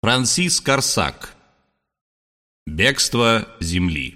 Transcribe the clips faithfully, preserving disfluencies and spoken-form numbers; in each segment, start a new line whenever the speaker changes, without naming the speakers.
Франсис Корсак. Бегство Земли.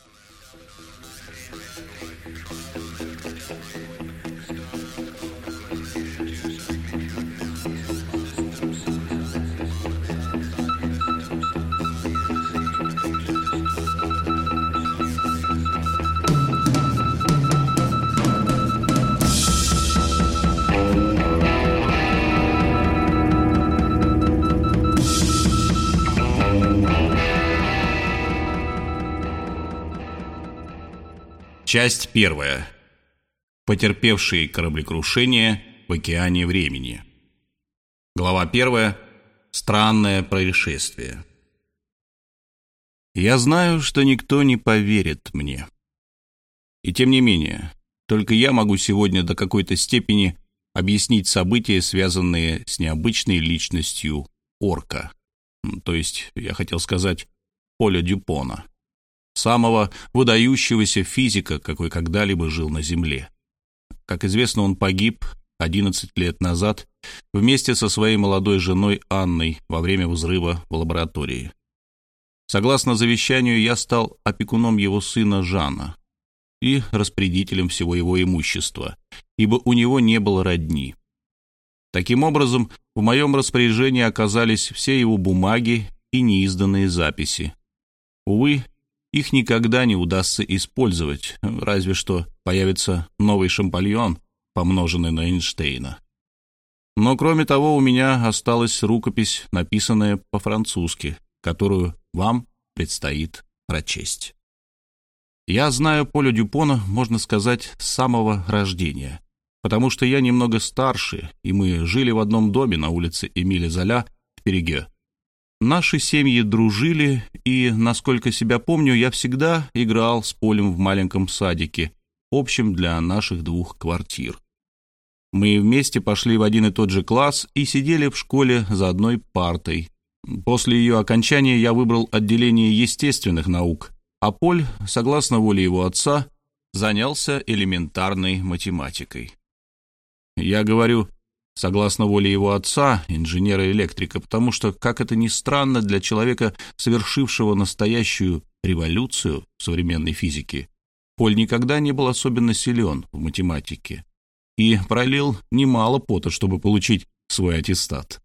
Часть первая. Потерпевшие кораблекрушение в океане времени. Глава первая. Странное происшествие. Я знаю, что никто не поверит мне. И тем не менее, только я могу сегодня до какой-то степени объяснить события, связанные с необычной личностью Орка. То есть, я хотел сказать, Поля Дюпона. Самого выдающегося физика, какой когда-либо жил на Земле. Как известно, он погиб одиннадцать лет назад вместе со своей молодой женой Анной во время взрыва в лаборатории. Согласно завещанию, я стал опекуном его сына Жана и распорядителем всего его имущества, ибо у него не было родни. Таким образом, в моем распоряжении оказались все его бумаги и неизданные записи. Увы, их никогда не удастся использовать, разве что появится новый Шампольон, помноженный на Эйнштейна. Но кроме того, у меня осталась рукопись, написанная по-французски, которую вам предстоит прочесть. Я знаю Поля Дюпона, можно сказать, с самого рождения, потому что я немного старше, и мы жили в одном доме на улице Эмиля Золя в Перегё. Наши семьи дружили, и, насколько себя помню, я всегда играл с Полем в маленьком садике, общем для наших двух квартир. Мы вместе пошли в один и тот же класс и сидели в школе за одной партой. После ее окончания я выбрал отделение естественных наук, а Поль, согласно воле его отца, занялся элементарной математикой. Я говорю согласно воле его отца, инженера-электрика, потому что, как это ни странно, для человека, совершившего настоящую революцию в современной физике, Поль никогда не был особенно силен в математике и пролил немало пота, чтобы получить свой аттестат.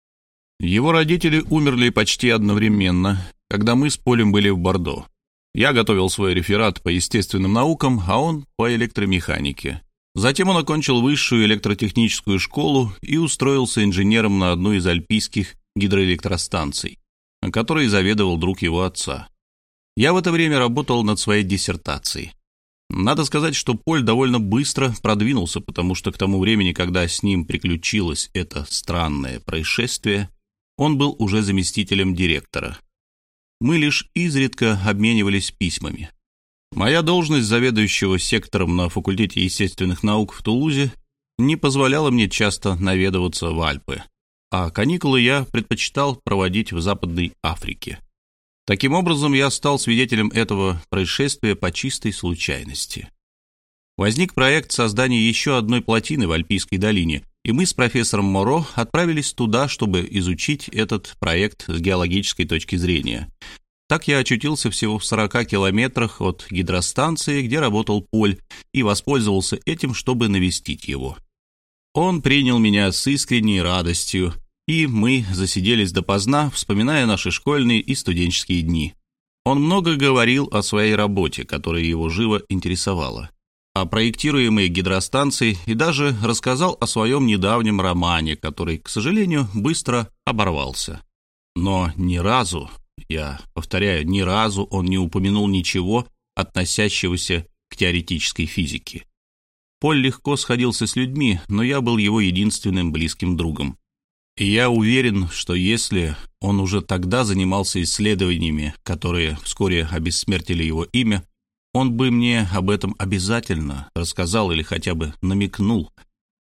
Его родители умерли почти одновременно, когда мы с Полем были в Бордо. Я готовил свой реферат по естественным наукам, а он по электромеханике. Затем он окончил высшую электротехническую школу и устроился инженером на одну из альпийских гидроэлектростанций, которой заведовал друг его отца. Я в это время работал над своей диссертацией. Надо сказать, что Поль довольно быстро продвинулся, потому что к тому времени, когда с ним приключилось это странное происшествие, он был уже заместителем директора. Мы лишь изредка обменивались письмами. Моя должность заведующего сектором на факультете естественных наук в Тулузе не позволяла мне часто наведываться в Альпы, а каникулы я предпочитал проводить в Западной Африке. Таким образом, я стал свидетелем этого происшествия по чистой случайности. Возник проект создания еще одной плотины в Альпийской долине, и мы с профессором Моро отправились туда, чтобы изучить этот проект с геологической точки зрения. Так я очутился всего в сорока километрах от гидростанции, где работал Поль, и воспользовался этим, чтобы навестить его. Он принял меня с искренней радостью, и мы засиделись допоздна, вспоминая наши школьные и студенческие дни. Он много говорил о своей работе, которая его живо интересовала, о проектируемой гидростанции, и даже рассказал о своем недавнем романе, который, к сожалению, быстро оборвался. Но ни разу... Я повторяю, ни разу он не упомянул ничего, относящегося к теоретической физике. Поль легко сходился с людьми, но я был его единственным близким другом. И я уверен, что если он уже тогда занимался исследованиями, которые вскоре обессмертили его имя, он бы мне об этом обязательно рассказал или хотя бы намекнул.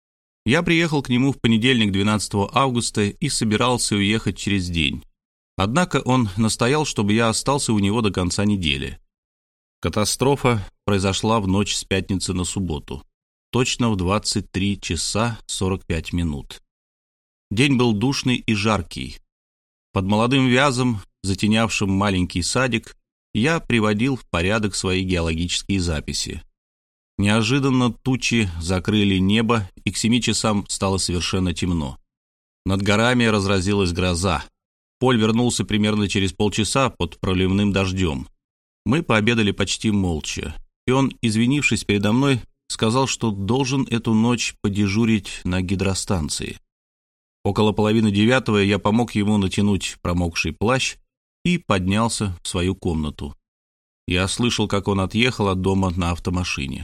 Я приехал к нему в понедельник, двенадцатого августа, и собирался уехать через день. Однако он настоял, чтобы я остался у него до конца недели. Катастрофа произошла в ночь с пятницы на субботу, точно в двадцать три часа сорок пять минут. День был душный и жаркий. Под молодым вязом, затенявшим маленький садик, я приводил в порядок свои геологические записи. Неожиданно тучи закрыли небо, и к семи часам стало совершенно темно. Над горами разразилась гроза. Поль вернулся примерно через полчаса под проливным дождем. Мы пообедали почти молча, и он, извинившись передо мной, сказал, что должен эту ночь подежурить на гидростанции. Около половины девятого я помог ему натянуть промокший плащ и поднялся в свою комнату. Я слышал, как он отъехал от дома на автомашине.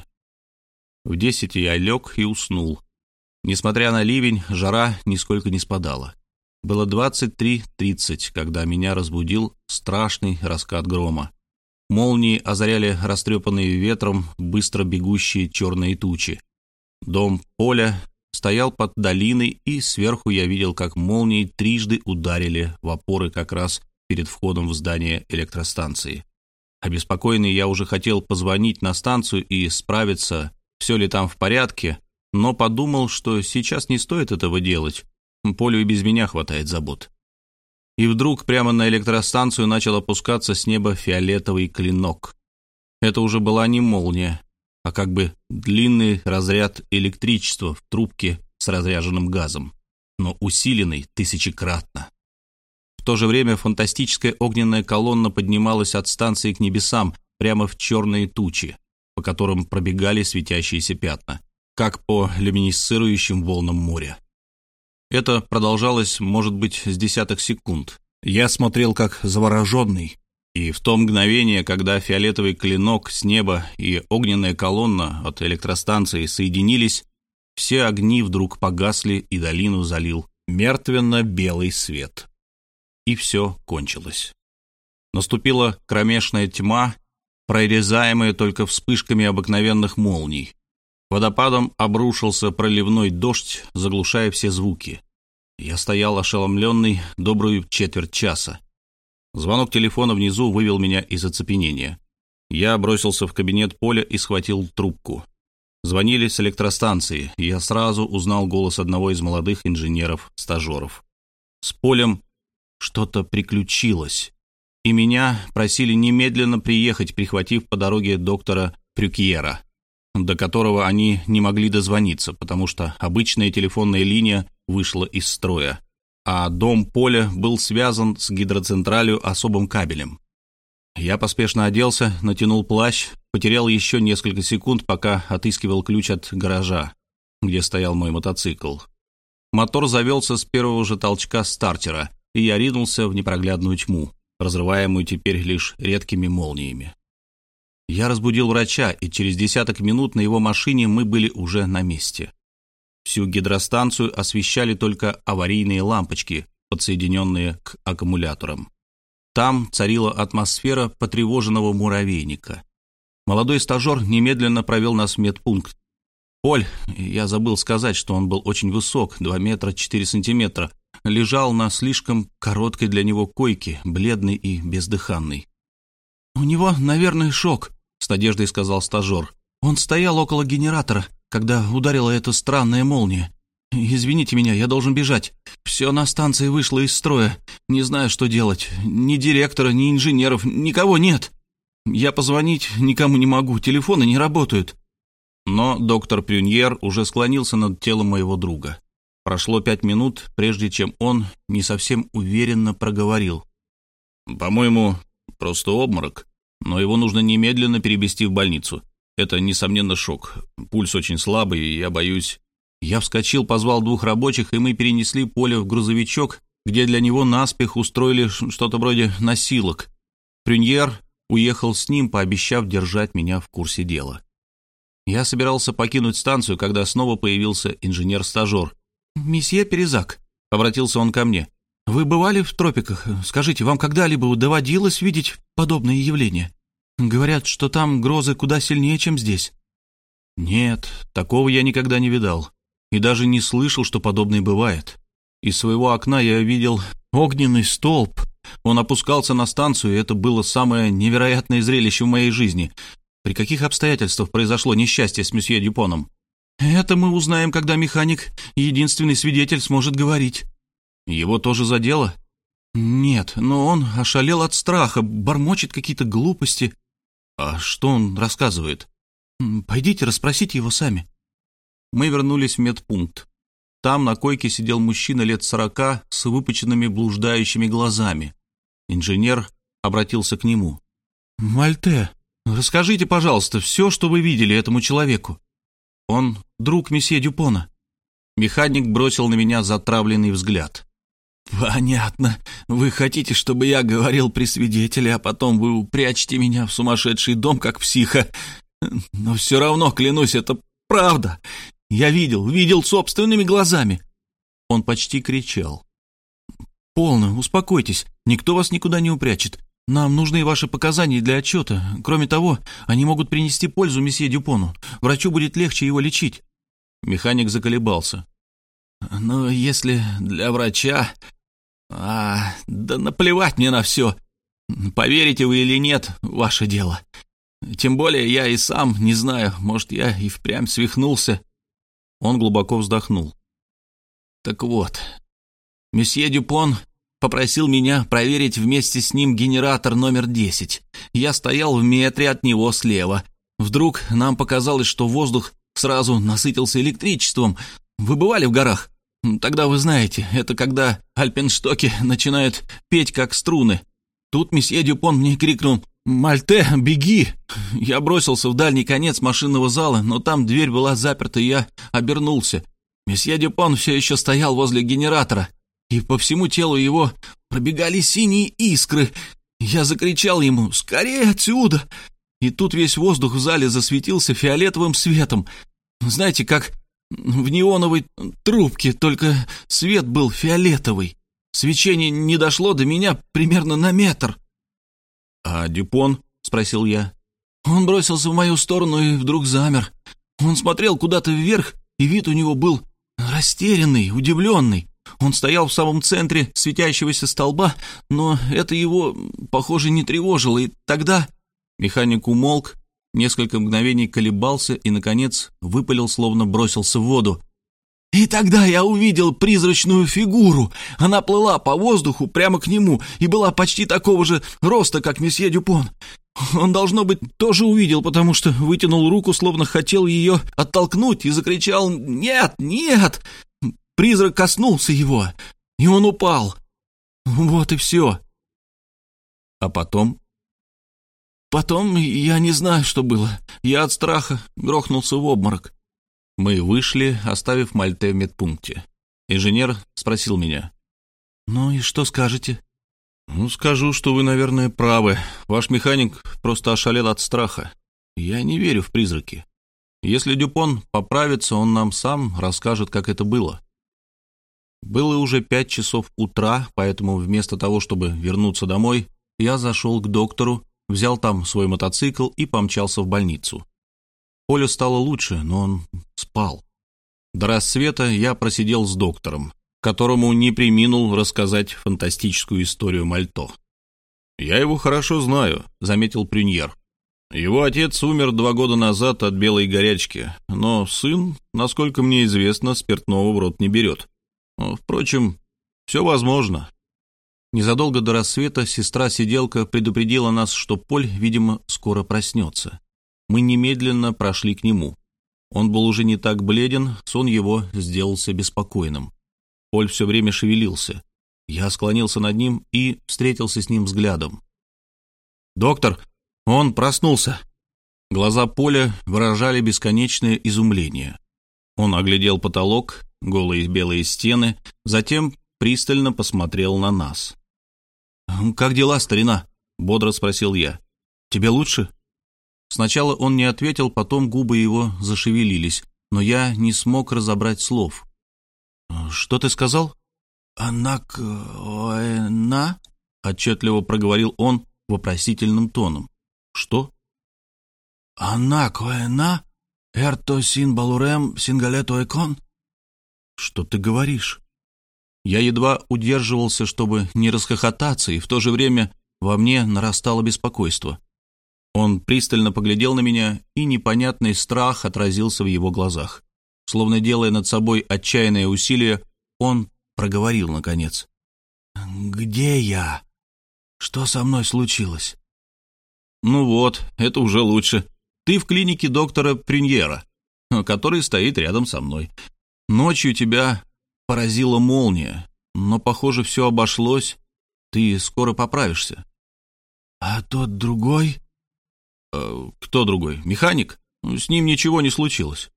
В десять я лег и уснул. Несмотря на ливень, жара нисколько не спадала. Было двадцать три тридцать, когда меня разбудил страшный раскат грома. Молнии озаряли растрепанные ветром быстро бегущие черные тучи. Дом Поля стоял под долиной, и сверху я видел, как молнии трижды ударили в опоры как раз перед входом в здание электростанции. Обеспокоенный, я уже хотел позвонить на станцию и справиться, все ли там в порядке, но подумал, что сейчас не стоит этого делать. Полю и без меня хватает забот. И вдруг прямо на электростанцию начал опускаться с неба фиолетовый клинок. Это уже была не молния, а как бы длинный разряд электричества в трубке с разряженным газом, но усиленный тысячекратно. В то же время фантастическая огненная колонна поднималась от станции к небесам прямо в черные тучи, по которым пробегали светящиеся пятна, как по люминесцирующим волнам моря. Это продолжалось, может быть, с десяток секунд. Я смотрел как завороженный, и в то мгновение, когда фиолетовый клинок с неба и огненная колонна от электростанции соединились, все огни вдруг погасли, и долину залил мертвенно-белый свет. И все кончилось. Наступила кромешная тьма, прорезаемая только вспышками обыкновенных молний. Водопадом обрушился проливной дождь, заглушая все звуки. Я стоял ошеломленный добрую четверть часа. Звонок телефона внизу вывел меня из оцепенения. Я бросился в кабинет Поля и схватил трубку. Звонили с электростанции, и я сразу узнал голос одного из молодых инженеров-стажеров. С Полем что-то приключилось, и меня просили немедленно приехать, прихватив по дороге доктора Прюкьера, до которого они не могли дозвониться, потому что обычная телефонная линия вышла из строя, а дом Поля был связан с гидроцентралью особым кабелем. Я поспешно оделся, натянул плащ, потерял еще несколько секунд, пока отыскивал ключ от гаража, где стоял мой мотоцикл. Мотор завелся с первого же толчка стартера, и я ринулся в непроглядную тьму, разрываемую теперь лишь редкими молниями. Я разбудил врача, и через десяток минут на его машине мы были уже на месте. Всю гидростанцию освещали только аварийные лампочки, подсоединенные к аккумуляторам. Там царила атмосфера потревоженного муравейника. Молодой стажер немедленно провел нас в медпункт. Поль, я забыл сказать, что он был очень высок, два метра четыре сантиметра, лежал на слишком короткой для него койке, бледный и бездыханный. «У него, наверное, шок», — с надеждой сказал стажер. «Он стоял около генератора, когда ударила эта странная молния. Извините меня, я должен бежать. Все на станции вышло из строя. Не знаю, что делать. Ни директора, ни инженеров, никого нет. Я позвонить никому не могу, телефоны не работают». Но доктор Прюньер уже склонился над телом моего друга. Прошло пять минут, прежде чем он не совсем уверенно проговорил. «По-моему, просто обморок, но его нужно немедленно перевести в больницу. Это, несомненно, шок. Пульс очень слабый, и я боюсь...» Я вскочил, позвал двух рабочих, и мы перенесли Поля в грузовичок, где для него наспех устроили что-то вроде носилок. Прюньер уехал с ним, пообещав держать меня в курсе дела. Я собирался покинуть станцию, когда снова появился инженер-стажер. «Месье Перезак», — обратился он ко мне, — «вы бывали в тропиках? Скажите, вам когда-либо доводилось видеть подобные явления? Говорят, что там грозы куда сильнее, чем здесь». «Нет, такого я никогда не видал. И даже не слышал, что подобное бывает. Из своего окна я видел огненный столб. Он опускался на станцию, и это было самое невероятное зрелище в моей жизни. При каких обстоятельствах произошло несчастье с месье Дюпоном?» «Это мы узнаем, когда механик, единственный свидетель, сможет говорить». «Его тоже задело?»
«Нет, но он ошалел от страха, бормочет какие-то глупости». «А что он рассказывает?» «Пойдите, расспросите его сами». Мы вернулись в медпункт. Там на койке сидел мужчина лет сорока с выпученными блуждающими глазами. Инженер обратился к нему. «Мальте, расскажите, пожалуйста, все, что вы видели этому человеку. Он друг месье Дюпона». Механик бросил на меня затравленный взгляд. «Понятно. Вы хотите, чтобы я говорил при свидетеле, а потом вы упрячете меня в сумасшедший дом, как психа. Но все равно, клянусь, это правда. Я видел, видел собственными глазами». Он почти кричал. «Полно, успокойтесь, никто вас никуда не упрячет. Нам нужны ваши показания для отчета. Кроме того, они могут принести пользу месье Дюпону. Врачу будет легче его лечить». Механик заколебался. «Но если для врача... А, да наплевать мне на все. Поверите вы или нет, ваше дело. Тем более я и сам не знаю, может, я и впрямь свихнулся». Он глубоко вздохнул. «Так вот, месье Дюпон попросил меня проверить вместе с ним генератор номер десять. Я стоял в метре от него слева. Вдруг нам показалось, что воздух сразу насытился электричеством. Вы бывали в горах? Тогда вы знаете, это когда альпенштоки начинают петь как струны. Тут месье Дюпон мне крикнул: «Мальте, беги!» Я бросился в дальний конец машинного зала, но там дверь была заперта, и я обернулся. Месье Дюпон все еще стоял возле генератора, и по всему телу его пробегали синие искры. Я закричал ему: «Скорее отсюда!» И тут весь воздух в зале засветился фиолетовым светом. Знаете, как в неоновой трубке, только свет был фиолетовый. Свечение не дошло до меня примерно на метр. «А Дюпон?» — спросил я. Он бросился в мою сторону и вдруг замер. Он смотрел куда-то вверх, и вид у него был растерянный, удивленный. Он стоял в самом центре светящегося столба, но это его, похоже, не тревожило. И тогда механик умолк, несколько мгновений колебался и, наконец, выпалил, словно бросился в воду. «И тогда я увидел призрачную фигуру. Она плыла по воздуху прямо к нему и была почти такого же роста, как месье Дюпон. Он, должно быть, тоже увидел, потому что вытянул руку, словно хотел ее оттолкнуть, и закричал: «Нет, нет!» Призрак коснулся его, и он упал. Вот и все. А потом? Потом я не знаю, что было. Я от страха грохнулся в обморок. Мы вышли, оставив Мальте в медпункте. Инженер спросил меня: «Ну и что скажете?» «Ну, скажу, что вы, наверное, правы. Ваш механик просто ошалел от страха. Я не верю в призраки. Если Дюпон поправится, он нам сам расскажет, как это было». Было уже пять часов утра, поэтому вместо того, чтобы вернуться домой, я зашел к доктору, взял там свой мотоцикл и помчался в больницу. Полю стало лучше, но он спал. До рассвета я просидел с доктором, которому не преминул рассказать фантастическую историю Мальто. «Я его хорошо знаю», — заметил Прюньер. «Его отец умер два года назад от белой горячки, но сын, насколько мне известно, спиртного в рот не берет. Впрочем, все возможно». Незадолго до рассвета сестра-сиделка предупредила нас, что Поль, видимо, скоро проснется. Мы немедленно прошли к нему. Он был уже не так бледен, сон его сделался беспокойным. Поль все время шевелился. Я склонился над ним и встретился с ним взглядом. «Доктор, он проснулся!» Глаза Поля выражали бесконечное изумление. Он оглядел потолок, голые белые стены, затем пристально посмотрел на нас. «Как дела, старина?» — бодро спросил я. «Тебе лучше?» Сначала он не ответил, потом губы его зашевелились, но я не смог разобрать слов. «Что ты сказал?» «Анак-оэна?» — отчетливо проговорил он вопросительным тоном. «Что?» «Анак-оэна? Эрто син балурем сингалето экон?» «Что ты говоришь?» Я едва удерживался, чтобы не расхохотаться, и в то же время во мне нарастало беспокойство. Он пристально поглядел на меня, и непонятный страх отразился в его глазах. Словно делая над собой отчаянное усилие, он проговорил наконец: Где я? Что со мной случилось?»
«Ну вот, это уже лучше. Ты в клинике доктора Приньера, который стоит рядом со мной. Ночью тебя поразила молния, но, похоже, все обошлось. Ты скоро поправишься».
«А тот другой?»
э, «Кто другой? Механик? С ним ничего не случилось».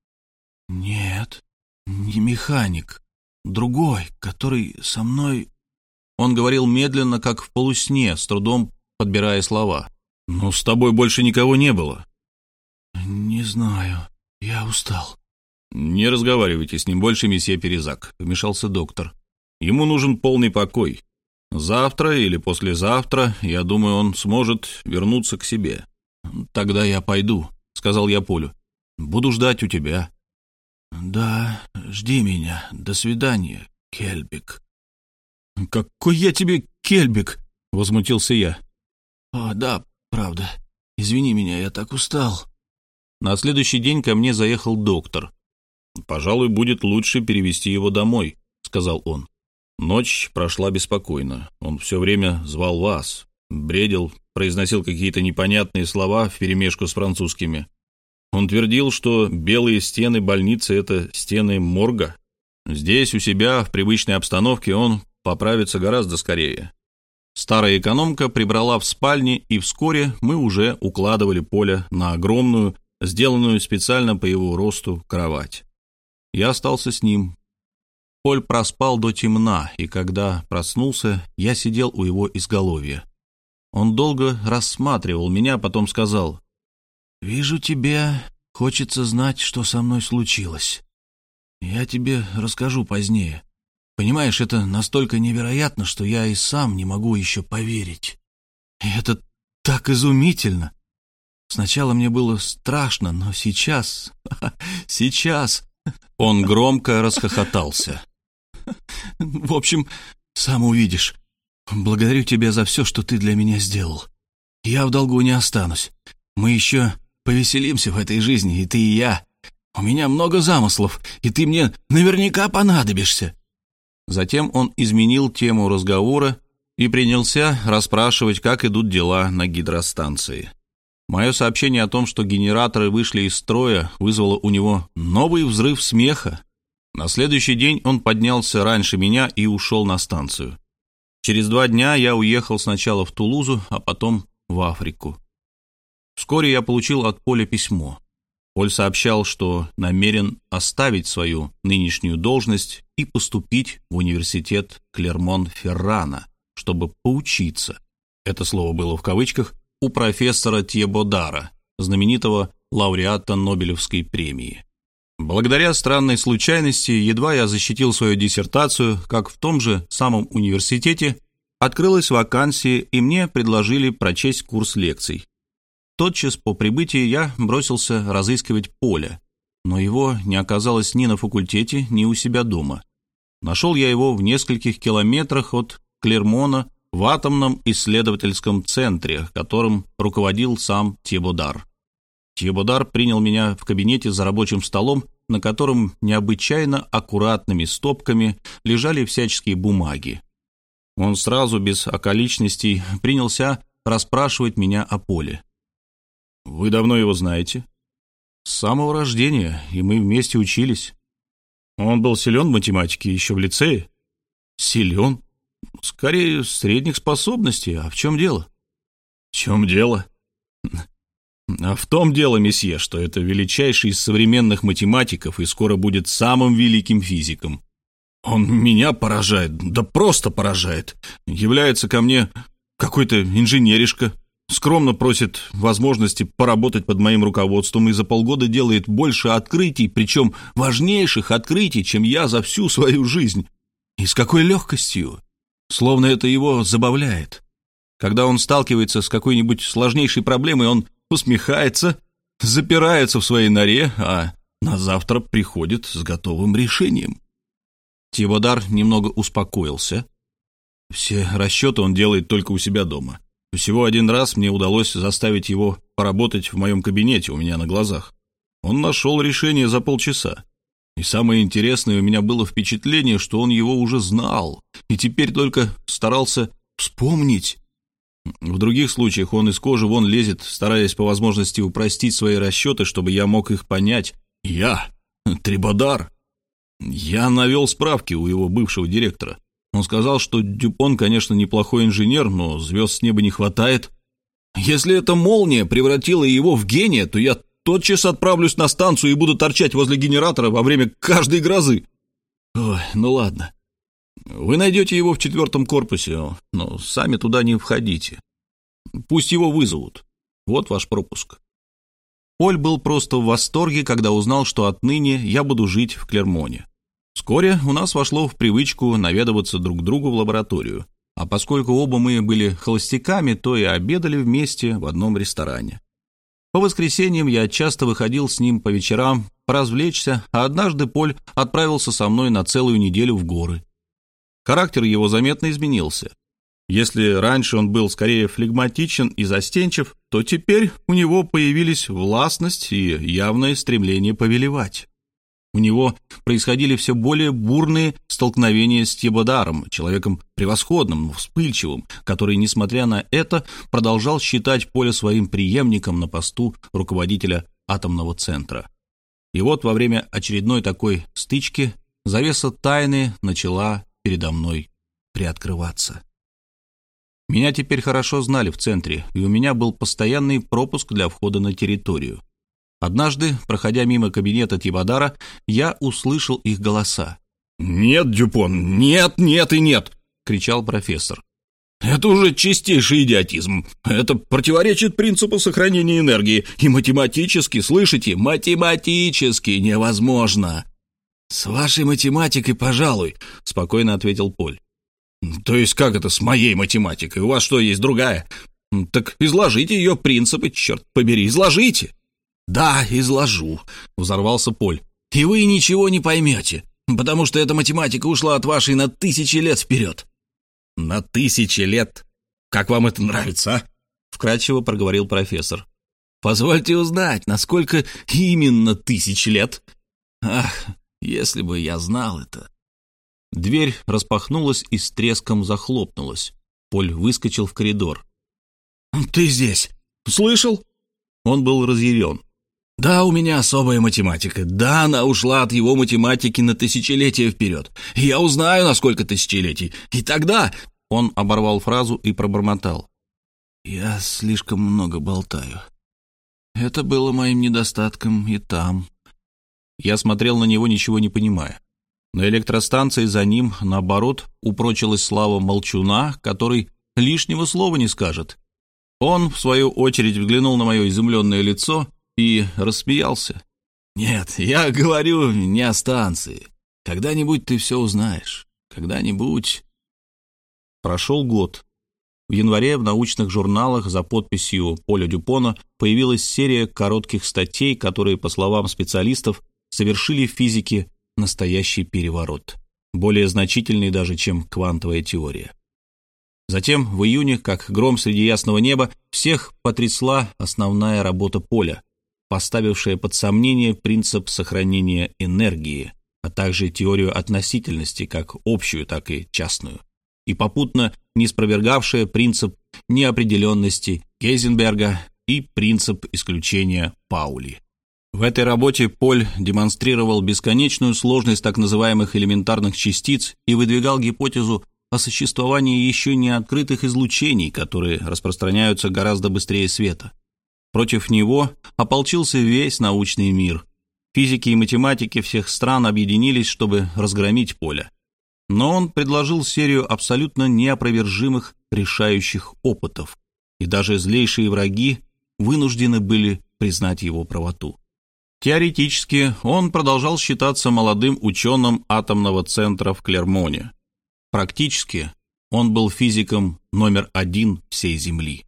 «Нет, не механик. Другой, который со мной...»
Он говорил медленно, как в полусне, с трудом подбирая слова. «Но с тобой больше никого не было».
«Не знаю. Я устал».
«Не разговаривайте с ним больше, месье Перезак», — вмешался доктор. «Ему нужен полный покой. Завтра или послезавтра, я думаю, он сможет вернуться к себе». «Тогда я пойду», — сказал я Полю. «Буду ждать у тебя».
«Да, жди меня. До свидания, Кельбик».
«Какой я тебе Кельбик?» — возмутился я.
«О, да, правда. Извини меня, я так устал».
На следующий день ко мне заехал доктор. «Пожалуй, будет лучше перевести его домой», — сказал он. Ночь прошла беспокойно. Он все время звал вас, бредил, произносил какие-то непонятные слова вперемешку с французскими. Он твердил, что белые стены больницы — это стены морга. Здесь, у себя, в привычной обстановке, он поправится гораздо скорее. Старая экономка прибрала в спальне, и вскоре мы уже укладывали Поля на огромную, сделанную специально по его росту, кровать. Я остался с ним. Поль проспал до темна, и когда проснулся, я сидел у его изголовья. Он долго рассматривал меня, потом сказал:
«Вижу, тебе хочется знать, что со мной случилось. Я тебе расскажу позднее. Понимаешь, это настолько невероятно, что я и сам не могу еще поверить. И это так изумительно. Сначала мне было страшно, но сейчас... Сейчас...»
Он громко расхохотался.
«В общем, сам увидишь. Благодарю тебя за все, что ты для меня сделал. Я в долгу не останусь. Мы еще повеселимся в этой жизни, и ты, и я. У меня много замыслов, и ты мне наверняка понадобишься».
Затем он изменил тему разговора и принялся расспрашивать, как идут дела на гидростанции. Мое сообщение о том, что генераторы вышли из строя, вызвало у него новый взрыв смеха. На следующий день он поднялся раньше меня и ушел на станцию. Через два дня я уехал сначала в Тулузу, а потом в Африку. Вскоре я получил от Поля письмо. Поль сообщал, что намерен оставить свою нынешнюю должность и поступить в университет Клермон-Феррана, чтобы поучиться, это слово было в кавычках, у профессора Тьебодара, знаменитого лауреата Нобелевской премии. Благодаря странной случайности, едва я защитил свою диссертацию, как в том же самом университете открылась вакансия, и мне предложили прочесть курс лекций. Тотчас по прибытии я бросился разыскивать Поля, но его не оказалось ни на факультете, ни у себя дома. Нашел я его в нескольких километрах от Клермона в атомном исследовательском центре, которым руководил сам Тьебодар. Тьебодар принял меня в кабинете за рабочим столом, на котором необычайно аккуратными стопками лежали всяческие бумаги. Он сразу, без околичностей, принялся расспрашивать меня о Поле. «Вы давно его знаете?» «С самого рождения, и мы вместе учились». «Он был силен в математике еще в лицее?» «Силен? Скорее, средних способностей. А в чем дело?» «В чем дело?» «А в том дело, месье, что это величайший из современных математиков и скоро будет самым великим физиком. Он меня поражает, да просто поражает. Является ко мне какой-то инженеришка, скромно просит возможности поработать под моим руководством и за полгода делает больше открытий, причем важнейших открытий, чем я за всю свою жизнь. И с какой легкостью, словно это его забавляет. Когда он сталкивается с какой-нибудь сложнейшей проблемой, он усмехается, запирается в своей норе, а на завтра приходит с готовым решением». Тьебодар немного успокоился. Все расчеты он делает только у себя дома. Всего один раз мне удалось заставить его поработать в моем кабинете у меня на глазах. Он нашел решение за полчаса. И самое интересное, у меня было впечатление, что он его уже знал, и теперь только старался вспомнить. В других случаях он из кожи вон лезет, стараясь по возможности упростить свои расчеты, чтобы я мог их понять. Я, Трибодар. Я навел справки у его бывшего директора. Он сказал, что Дюпон, конечно, неплохой инженер, но звезд с неба не хватает. Если эта молния превратила его в гения, то я тотчас отправлюсь на станцию и буду торчать возле генератора во время каждой грозы. Ой, ну ладно. Вы найдете его в четвертом корпусе, но сами туда не входите. Пусть его вызовут. Вот ваш пропуск. Поль был просто в восторге, когда узнал, что отныне я буду жить в Клермоне. Вскоре у нас вошло в привычку наведываться друг к другу в лабораторию. А поскольку оба мы были холостяками, то и обедали вместе в одном ресторане. По воскресеньям я часто выходил с ним по вечерам поразвлечься, а однажды Поль отправился со мной на целую неделю в горы. Характер его заметно изменился. Если раньше он был скорее флегматичен и застенчив, то теперь у него появились властность и явное стремление повелевать. У него происходили все более бурные столкновения с Тибодаром, человеком превосходным, но вспыльчивым, который, несмотря на это, продолжал считать Поля своим преемником на посту руководителя атомного центра. И вот во время очередной такой стычки завеса тайны начала передо мной приоткрываться. Меня теперь хорошо знали в центре, и у меня был постоянный пропуск для входа на территорию. Однажды, проходя мимо кабинета Тибадара, я услышал их голоса. «Нет, Дюпон, нет, нет и нет!» — кричал профессор. «Это уже чистейший идиотизм. Это противоречит принципу сохранения энергии. И математически, слышите, математически невозможно!» «С вашей математикой, пожалуй», — спокойно ответил Поль. «То есть как это с моей математикой? У вас что, есть другая? Так изложите ее принципы, черт побери, изложите!» «Да, изложу», — взорвался Поль. «И вы ничего не поймете, потому что эта математика ушла от вашей на тысячи лет вперед». «На тысячи лет? Как вам это нравится, а?» — вкратчиво проговорил профессор. «Позвольте узнать, насколько именно тысячи лет? Ах, если бы я знал это». Дверь распахнулась и с треском захлопнулась. Поль выскочил в коридор. «Ты здесь? Слышал?» Он был разъярен. «Да, у меня особая математика. Да, она ушла от его математики на тысячелетия вперед. Я узнаю, на сколько тысячелетий. И тогда...» Он оборвал фразу и пробормотал. «Я слишком много болтаю. Это было моим недостатком и там». Я смотрел на него, ничего не понимая. На электростанции за ним, наоборот, упрочилась слава молчуна, который лишнего слова не скажет. Он, в свою очередь, взглянул на мое изумленное лицо и рассмеялся. «Нет, я говорю не о станции. Когда-нибудь ты все узнаешь. Когда-нибудь...» Прошел год. В январе в научных журналах за подписью Поля Дюпона появилась серия коротких статей, которые, по словам специалистов, совершили в физике настоящий переворот, более значительный даже, чем квантовая теория. Затем, в июне, как гром среди ясного неба, всех потрясла основная работа Поля, поставившая под сомнение принцип сохранения энергии, а также теорию относительности, как общую, так и частную, и попутно не спровергавшая принцип неопределенности Гейзенберга и принцип исключения Паули. В этой работе Поль демонстрировал бесконечную сложность так называемых элементарных частиц и выдвигал гипотезу о существовании еще не открытых излучений, которые распространяются гораздо быстрее света. Против него ополчился весь научный мир. Физики и математики всех стран объединились, чтобы разгромить Поля. Но он предложил серию абсолютно неопровержимых решающих опытов, и даже злейшие враги вынуждены были признать его правоту. Теоретически он продолжал считаться молодым ученым атомного центра в Клермоне. Практически он был физиком номер один всей Земли.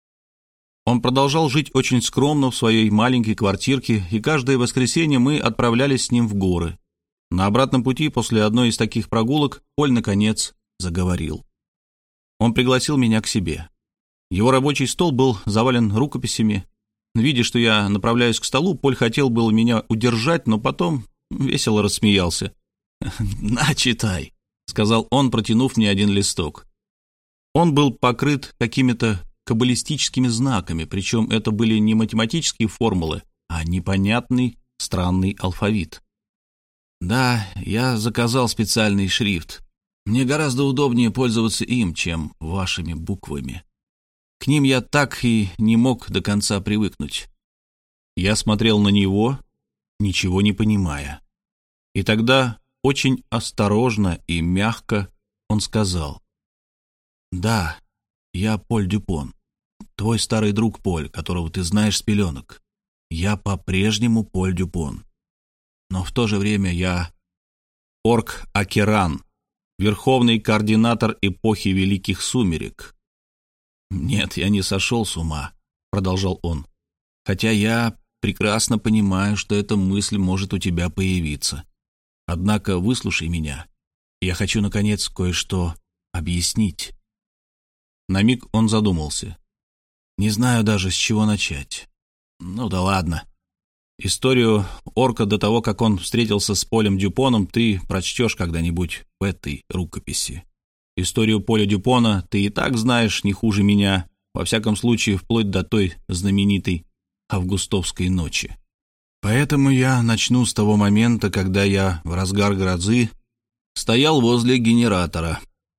Он продолжал жить очень скромно в своей маленькой квартирке, и каждое воскресенье мы отправлялись с ним в горы. На обратном пути после одной из таких прогулок Поль, наконец, заговорил. Он пригласил меня к себе. Его рабочий стол был завален рукописями. Видя, что я направляюсь к столу, Поль хотел было меня удержать, но потом
весело рассмеялся. «На, читай», — сказал он, протянув мне один листок. Он был покрыт какими-то каббалистическими знаками, причем это были не математические формулы, а непонятный странный алфавит. «Да, я заказал специальный шрифт. Мне гораздо удобнее пользоваться им, чем вашими буквами. К ним я так и не мог до конца привыкнуть». Я смотрел на него, ничего не понимая. И тогда очень осторожно и мягко он сказал: «Да, я Поль Дюпон, твой старый друг Поль, которого ты знаешь с пеленок. Я по-прежнему Поль Дюпон. Но в то же время я Орк Акеран, верховный координатор эпохи Великих Сумерек». «Нет, я не сошел с ума», — продолжал он, «хотя я прекрасно понимаю, что эта мысль может у тебя появиться. Однако выслушай меня. Я хочу, наконец, кое-что объяснить». На миг он задумался. «Не знаю даже, с чего начать. Ну да ладно. Историю Орка до того, как он встретился с Полем Дюпоном, ты прочтешь когда-нибудь в этой рукописи. Историю Поля Дюпона ты и так знаешь не хуже меня, во всяком случае, вплоть до той знаменитой августовской ночи. Поэтому я начну с того момента, когда я в разгар грозы стоял возле генератора.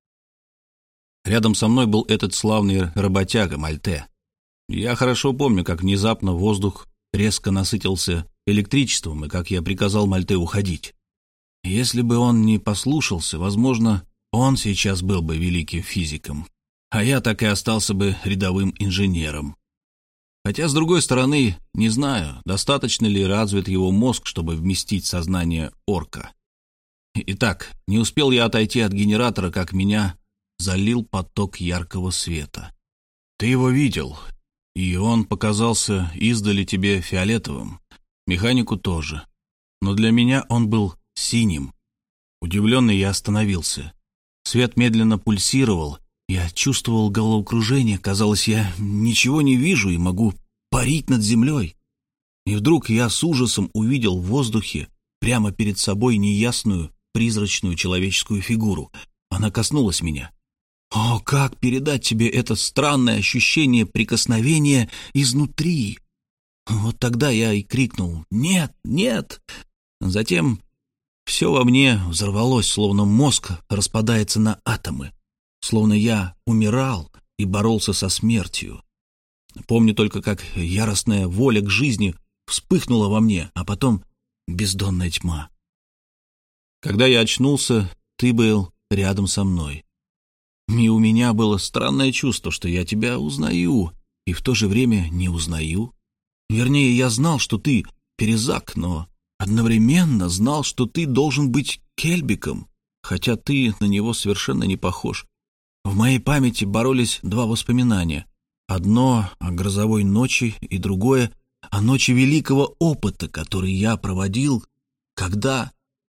Рядом со мной был этот славный работяга Мальте. Я хорошо помню, как внезапно воздух резко насытился электричеством, и как я приказал Мальте уходить. Если бы он не послушался, возможно, он сейчас был бы великим физиком, а я так и остался бы рядовым инженером. Хотя, с другой стороны, не знаю, достаточно ли развит его мозг, чтобы вместить сознание орка. Итак, не успел я отойти от генератора, как меня залил поток яркого света. Ты его видел, и он показался издали тебе фиолетовым, механику тоже. Но для меня он был синим. Удивленный я остановился. Свет медленно пульсировал. Я чувствовал головокружение. Казалось, я ничего не вижу и могу парить над землей. И вдруг я с ужасом увидел в воздухе прямо перед собой неясную, призрачную человеческую фигуру. Она коснулась меня. О, как передать тебе это странное ощущение прикосновения изнутри? Вот тогда я и крикнул: «Нет, нет!» Затем все во мне взорвалось, словно мозг распадается на атомы, словно я умирал и боролся со смертью. Помню только, как яростная воля к жизни вспыхнула во мне, а потом бездонная тьма. Когда я очнулся, ты был рядом со мной. И у меня было странное чувство, что я тебя узнаю, и в то же время не узнаю. Вернее, я знал, что ты Перезак, но одновременно знал, что ты должен быть Кельбиком, хотя ты на него совершенно не похож. В моей памяти боролись два воспоминания. Одно о грозовой ночи и другое о ночи великого опыта, который я проводил, когда...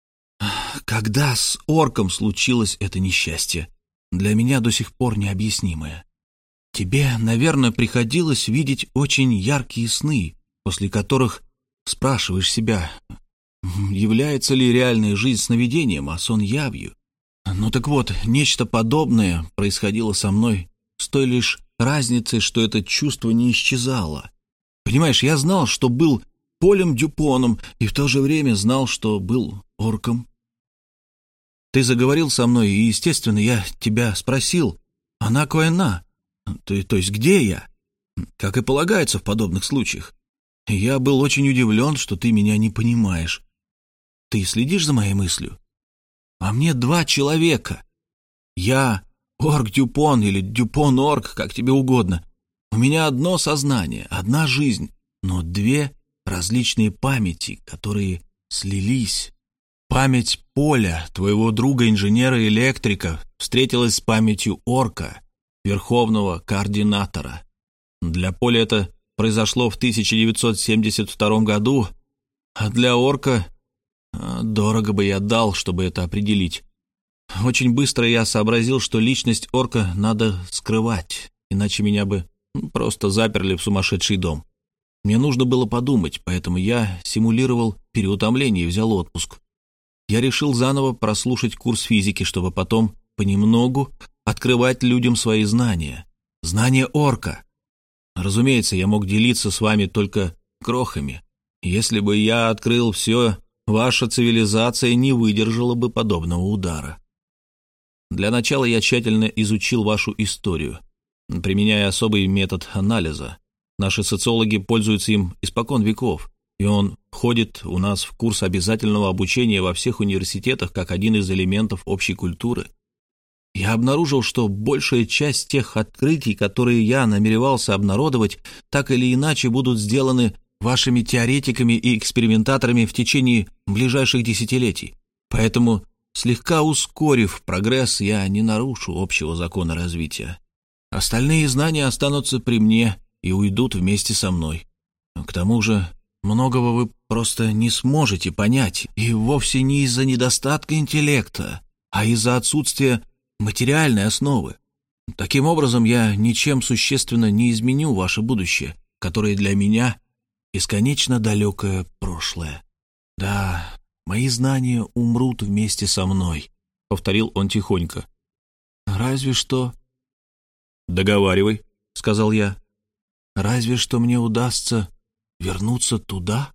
когда с орком случилось это несчастье, для меня до сих пор необъяснимое. Тебе, наверное, приходилось видеть очень яркие сны, после которых спрашиваешь себя, является ли реальная жизнь сновидением, а сон явью. Ну так вот, нечто подобное происходило со мной с той лишь разницей, что это чувство не исчезало. Понимаешь, я знал, что был Полем Дюпоном, и в то же время знал, что был орком. Ты заговорил со мной, и, естественно, я тебя спросил, «Ана коэна?» То, то есть где я? Как и полагается в подобных случаях. И я был очень удивлен, что ты меня не понимаешь. Ты следишь за моей мыслью? А мне два человека. Я орк Дюпон или Дюпон-орк, как тебе угодно. У меня одно сознание, одна жизнь, но две различные памяти, которые слились. Память Поля, твоего друга-инженера-электрика, встретилась с памятью орка, верховного координатора. Для Поля это произошло в тысяча девятьсот семьдесят втором году, а для орка дорого бы я дал, чтобы это определить. Очень быстро я сообразил, что личность орка надо скрывать, иначе меня бы просто заперли в сумасшедший дом. Мне нужно было подумать, поэтому я симулировал переутомление и взял отпуск. Я решил заново прослушать курс физики, чтобы потом понемногу открывать людям свои знания. Знания орка. Разумеется, я мог делиться с вами только крохами. Если бы я открыл все, ваша цивилизация не выдержала бы подобного удара. Для начала я тщательно изучил вашу историю, применяя особый метод анализа. Наши социологи пользуются им испокон веков, и он входит у нас в курс обязательного обучения во всех университетах как один из элементов общей культуры. Я обнаружил, что большая часть тех открытий, которые я намеревался обнародовать, так или иначе будут сделаны вашими теоретиками и экспериментаторами в течение ближайших десятилетий. Поэтому, слегка ускорив прогресс, я не нарушу общего закона развития. Остальные знания останутся при мне и уйдут вместе со мной. К тому же, многого вы просто не сможете понять, и вовсе не из-за недостатка интеллекта, а из-за отсутствия материальной основы. Таким образом, я ничем существенно не изменю ваше будущее, которое для меня бесконечно далекое прошлое. Да, мои знания умрут вместе со мной, — повторил он тихонько. Разве что... Договаривай, — сказал я. Разве что мне удастся вернуться туда?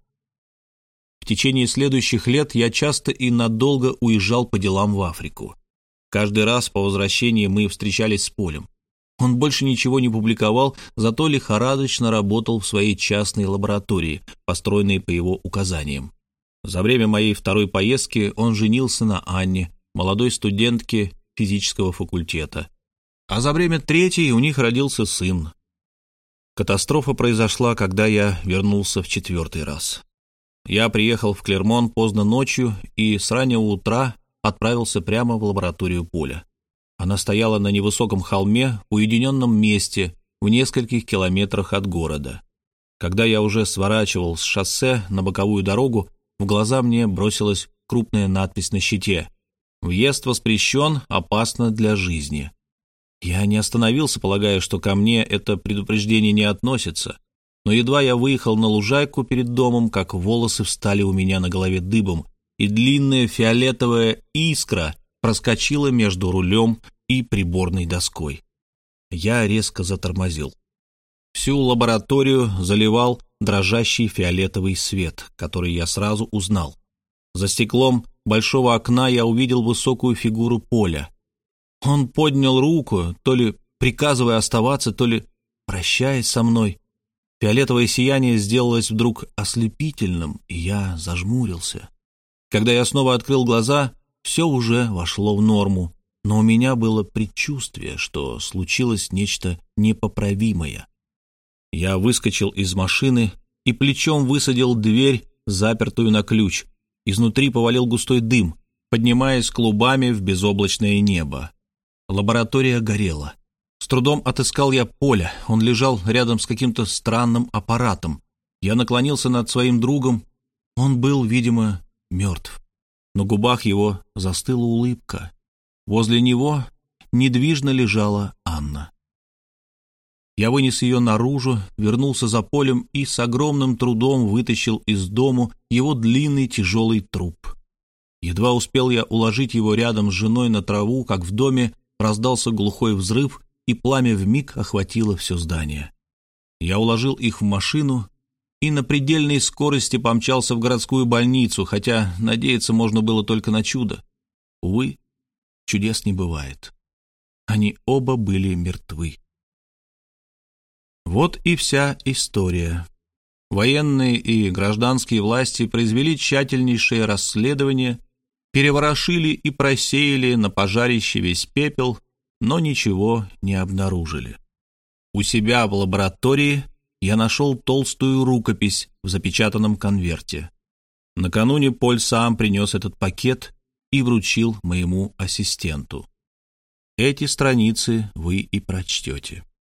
В течение следующих лет я часто и надолго уезжал по делам в Африку. Каждый раз по возвращении мы встречались с Полем. Он больше ничего не публиковал, зато лихорадочно работал в своей частной лаборатории, построенной по его указаниям. За время моей второй поездки он женился на Анне, молодой студентке физического факультета. А за время третьей у них родился сын. Катастрофа произошла, когда я вернулся в четвертый раз. Я приехал в Клермон поздно ночью и с раннего утра отправился прямо в лабораторию Поля. Она стояла на невысоком холме, в уединенном месте, в нескольких километрах от города. Когда я уже сворачивал с шоссе на боковую дорогу, в глаза мне бросилась крупная надпись на щите: «Въезд воспрещен, опасно для жизни». Я не остановился, полагая, что ко мне это предупреждение не относится, но едва я выехал на лужайку перед домом, как волосы встали у меня на голове дыбом, и длинная фиолетовая искра проскочила между рулем и приборной доской. Я резко затормозил. Всю лабораторию заливал дрожащий фиолетовый свет, который я сразу узнал. За стеклом большого окна я увидел высокую фигуру Поля. Он поднял руку, то ли приказывая оставаться, то ли прощаясь со мной. Фиолетовое сияние сделалось вдруг ослепительным, и я зажмурился. Когда я снова открыл глаза, все уже вошло в норму, но у меня было предчувствие, что случилось нечто непоправимое. Я выскочил из машины и плечом высадил дверь, запертую на ключ. Изнутри повалил густой дым, поднимаясь клубами в безоблачное небо. Лаборатория горела. С трудом отыскал я Поля. Он лежал рядом с каким-то странным аппаратом. Я наклонился над своим другом. Он был, видимо, мертв. На губах его застыла улыбка. Возле него недвижно лежала Анна. Я вынес ее наружу, вернулся за Полем и с огромным трудом вытащил из дому его длинный тяжелый труп. Едва успел я уложить его рядом с женой на траву, как в доме раздался глухой взрыв, и пламя вмиг охватило все здание. Я уложил их в машину и на предельной скорости помчался в городскую больницу, хотя надеяться можно было только на чудо. Увы, чудес не бывает. Они оба были мертвы. Вот и вся история. Военные и гражданские власти произвели тщательнейшее расследование, переворошили и просеяли на пожарище весь пепел, но ничего не обнаружили. У себя в лаборатории я нашел толстую рукопись в запечатанном конверте. Накануне Поль сам принес этот пакет и вручил моему ассистенту. Эти страницы вы и прочтете.